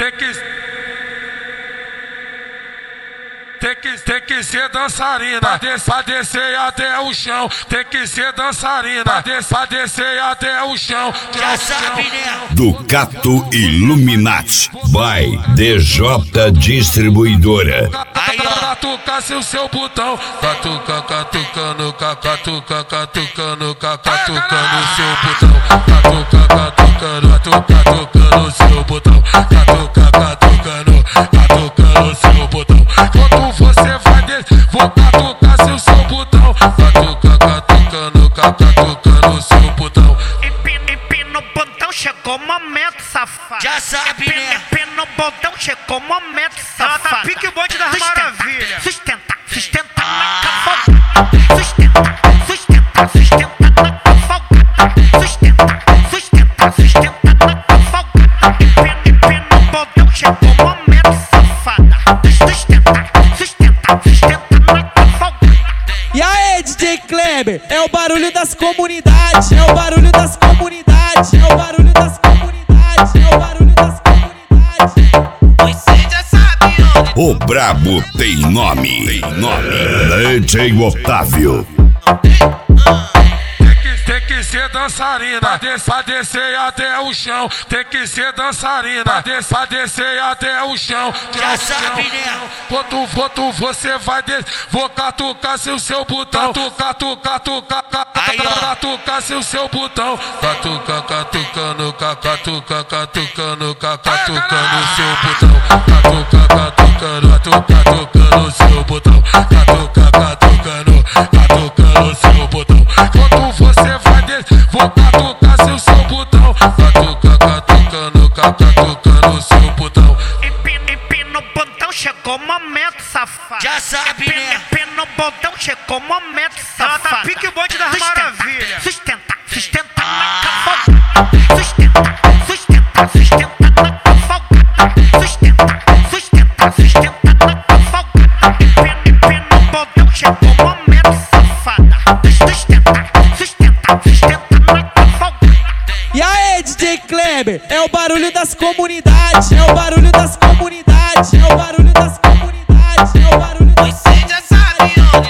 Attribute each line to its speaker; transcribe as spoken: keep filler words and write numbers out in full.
Speaker 1: tem que Tem que, tem que ser dançarina, pra, des, pra descer até o chão. Tem que ser dançarina, pra, des, pra descer até o chão.
Speaker 2: Já sabe, né?
Speaker 3: Ducato Illuminati by D J Distribuidora.
Speaker 1: Catuca-se o seu botão. Catuca, catucando, catuca, catucando, catucando o seu botão. Catuca, catucando, catucando o seu botão. Catuca, catucando, catucando o seu botão. Quando você vai descer, vou catucar seu seu botão. Catuca, catucando, catucando o seu botão.
Speaker 2: Empina, empina o botão, chegou o momento, safado. Já sabe, empina, né? Empina o botão, chegou o momento, safado. Ela tá pique bonde das maravilhas. Sustenta, sustenta na cavalgada. Sustenta, sustenta, sustenta na cavalgada. Sustenta, sustenta, sustenta na cavalgada. Empina, empina o botão, chegou o momento, safada. Sustenta, sustenta, sustenta na cavalgada.
Speaker 4: E aí, D J Kleber, é o barulho das comunidades, é o barulho das comunidades, é o barulho das comunidades, é o barulho das comunidades.
Speaker 2: Você já sabe onde.
Speaker 3: O brabo tem nome, tem nome. D J Otávio.
Speaker 1: Tem que ser dançarina, pra, des, pra descer até o chão. Tem que ser dançarina, pra, des, pra descer até o chão.
Speaker 2: Já sabe, né?
Speaker 1: Quando, quando você vai descer, vou catucar seu seu botão. Catuca, catuca, catuca seu seu botão. Catuca, catucando, catuca, catucando, catucando o seu botão. Catuca, catucando, catucando o seu botão. Catuca, catucando, catucando o seu botão. Quando você vai descer, vou catucar seu seu botão. Catuca, catucando, catucando o seu botão.
Speaker 2: Empina, empina o botão, chegou o momento, safado. Já sabe, empina, né? Empina o botão, chegou o momento, safado. Ela tá pique bonde das maravilhas. Sustenta, sustenta na cavalgada. Sustenta, sustenta, sustenta na cavalgada. Sustenta, sustenta, sustenta na cavalgada. Empina, empina o botão, chegou o momento, safada. Sustenta, sustenta, sustenta na cavalgada.
Speaker 4: E aí, D J Kleber, é o barulho das comunidades, é o barulho das comunidades, é o barulho das comunidades, é o barulho das comunidades.
Speaker 2: Você já sabe onde.